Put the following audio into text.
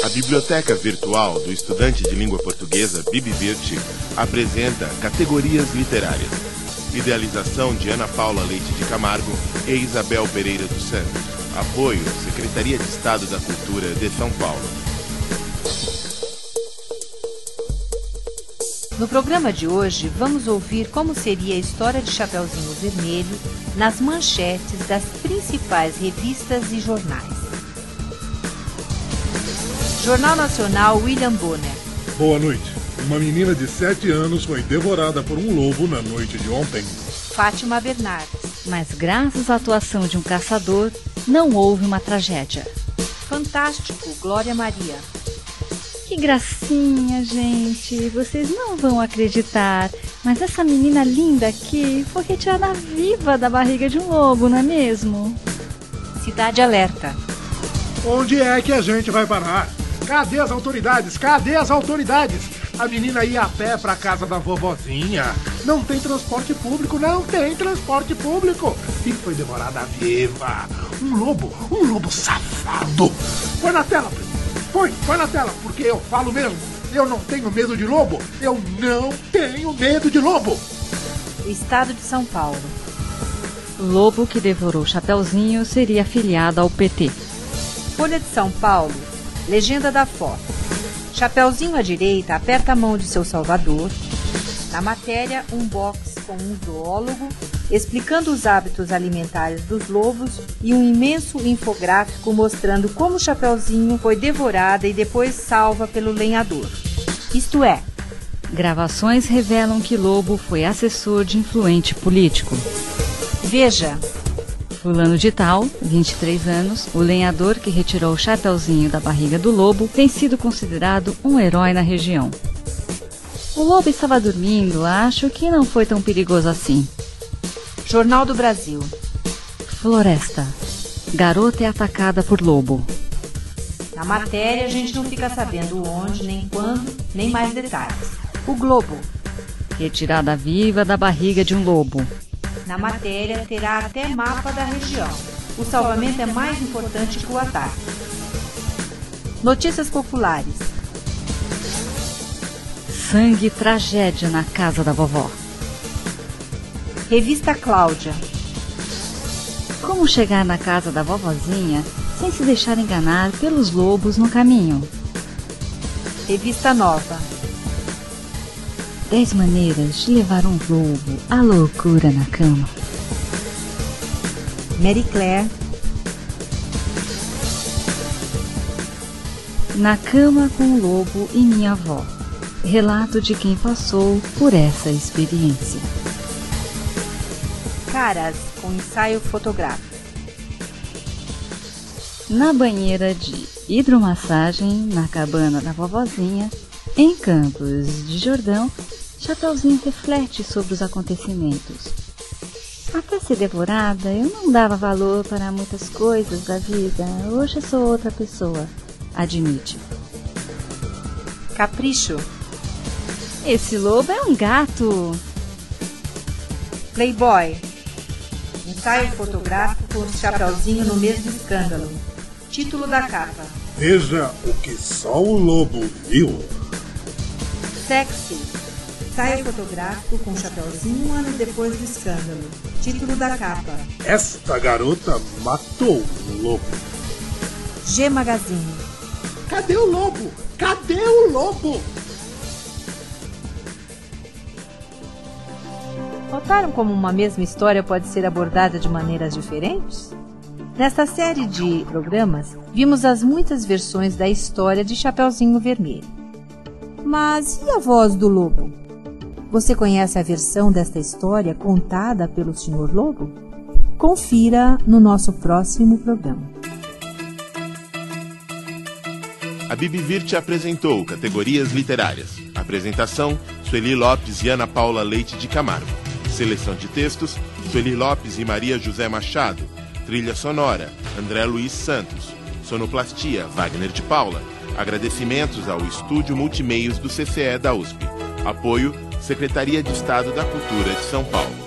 A Biblioteca Virtual do Estudante de Língua Portuguesa, BibiVirt, apresenta Categorias Literárias. Idealização de Ana Paula Leite de Camargo e Isabel Pereira dos Santos. Apoio, Secretaria de Estado da Cultura de São Paulo. No programa de hoje, vamos ouvir como seria a história de Chapeuzinho Vermelho nas manchetes das principais revistas e jornais. Jornal Nacional William Bonner. Boa noite. Uma menina de 7 anos foi devorada por um lobo na noite de ontem. Fátima Bernardes. Mas graças à atuação de um caçador, não houve uma tragédia. Fantástico, Glória Maria. Que gracinha, gente. Vocês não vão acreditar, mas essa menina linda aqui foi retirada viva da barriga de um lobo, não é mesmo? Cidade Alerta. Onde é que a gente vai parar? Cadê as autoridades? Cadê as autoridades? A menina ia a pé pra casa da vovozinha. Não tem transporte público, não tem transporte público. E foi devorada viva. Um lobo safado. Põe na tela, põe na tela, porque eu falo mesmo. Eu não tenho medo de lobo. Eu não tenho medo de lobo. Estado de São Paulo. O lobo que devorou Chapeuzinho seria afiliado ao PT. Folha de São Paulo. Legenda da foto. Chapeuzinho à direita aperta a mão de seu salvador. Na matéria, um box com um zoólogo explicando os hábitos alimentares dos lobos e um imenso infográfico mostrando como Chapeuzinho foi devorada e depois salva pelo lenhador. Isto é, gravações revelam que Lobo foi assessor de influente político. Veja. Fulano de tal, 23 anos, o lenhador que retirou o Chapeuzinho da barriga do lobo, tem sido considerado um herói na região. O lobo estava dormindo, acho que não foi tão perigoso assim. Jornal do Brasil. Floresta. Garota é atacada por lobo. Na matéria a gente não fica sabendo onde, nem quando, nem mais detalhes. O Globo. Retirada viva da barriga de um lobo. Na matéria terá até mapa da região. O salvamento é mais importante que o ataque. Notícias populares. Sangue e tragédia na casa da vovó. Revista Cláudia. Como chegar na casa da vovozinha sem se deixar enganar pelos lobos no caminho? Revista Nova. 10 maneiras de levar um lobo à loucura na cama. Mary Claire. Na cama com o lobo e minha avó. Relato de quem passou por essa experiência. Caras com ensaio fotográfico. Na banheira de hidromassagem, na cabana da vovozinha, em Campos de Jordão, Chapeuzinho reflete sobre os acontecimentos. Até ser devorada, eu não dava valor para muitas coisas da vida. Hoje eu sou outra pessoa, admite. Capricho. Esse lobo é um gato. Playboy. Ensaio fotográfico com Chapeuzinho no mesmo escândalo. Título da capa. Veja o que só o lobo viu. Sexy. Ensaio fotográfico com Chapeuzinho 1 ano depois do escândalo. Título da capa. Esta garota matou um lobo. G Magazine. Cadê o lobo? Cadê o lobo? Notaram como uma mesma história pode ser abordada de maneiras diferentes? Nesta série de programas, vimos as muitas versões da história de Chapeuzinho Vermelho. Mas e a voz do lobo? Você conhece a versão desta história contada pelo Sr. Lobo? Confira no nosso próximo programa. A BibiVirt apresentou Categorias Literárias. Apresentação, Sueli Lopes e Ana Paula Leite de Camargo. Seleção de textos, Sueli Lopes e Maria José Machado. Trilha sonora, André Luiz Santos. Sonoplastia, Wagner de Paula. Agradecimentos ao Estúdio Multimeios do CCE da USP. Apoio, Secretaria de Estado da Cultura de São Paulo.